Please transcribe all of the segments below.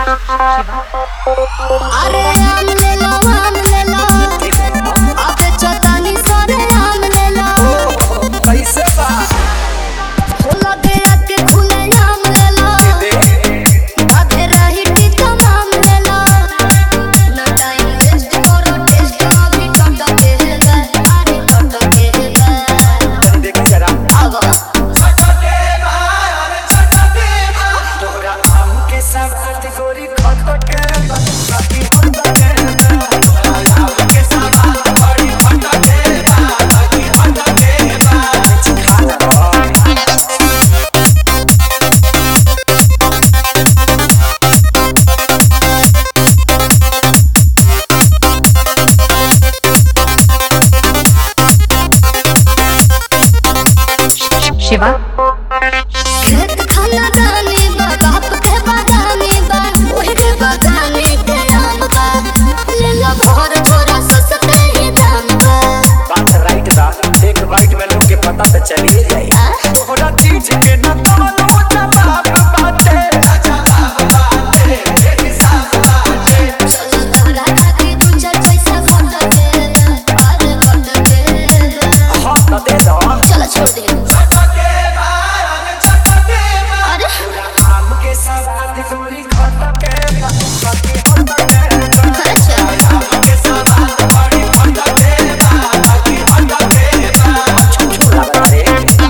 अरे आम ले लो अबे चौतानी सोरे आम ले लो कैसे बा खोला दे के खुले आम ले लो बाधे रही टीका आम ले लो ना टाइम वेस्ट करो टेस्ट अभी टट के है अरे टट के है देख जरा अब तोरा आम के सब गोरी खत के बाकी हम आम के सब बड़ी खत के बाकी हम शिवा खेत खाना दानी बा बाप के बागानी बा ओहे के बागानी के आम बा ले लो भर थोड़ा सस्ते ही दाम बा बात राइट बा एक बाइट में लोग के पता तो चली जाए तोहरा चीज के न कोनो जवाब बाटे चलो तोरा खातिर दू चार पैसा घट के अरे घट के हां तो दे दो चलो छोड़ दे अरे आम के सब गोरी खत के बाकी हम अच्छा के सब बड़ी खत के बाकी हम लगा रे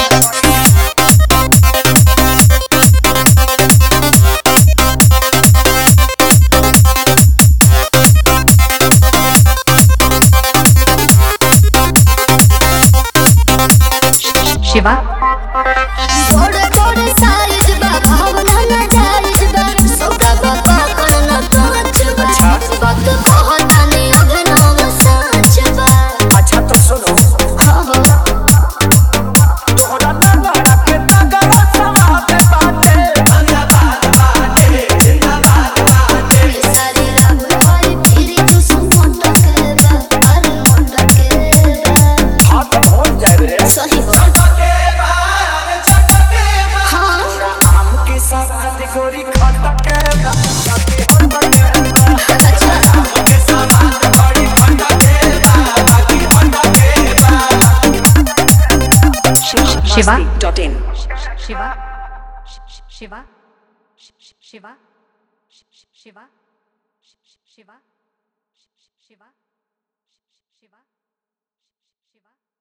शिवा थोड़े थोड़े साइज बा भावना ना जायज बा सौदा बाबा करना कांच बा वक्त कहता ने अभिनव साच बा अच्छा तो सुनो हाँ हो तोहरा नंगा के तगड़ा समाते बाटे सारी रात भाई तेरी तू सुन टके बा अरे टके बा हां तो हो जाए रे सही हो हाँ आम के सब गोरी खत के बाकी हम अच्छा के सब बड़ी खत के बाकी हम शिवा .in शिवा शिवा शिवा शिवा शिवा शिवा शिवा शिवा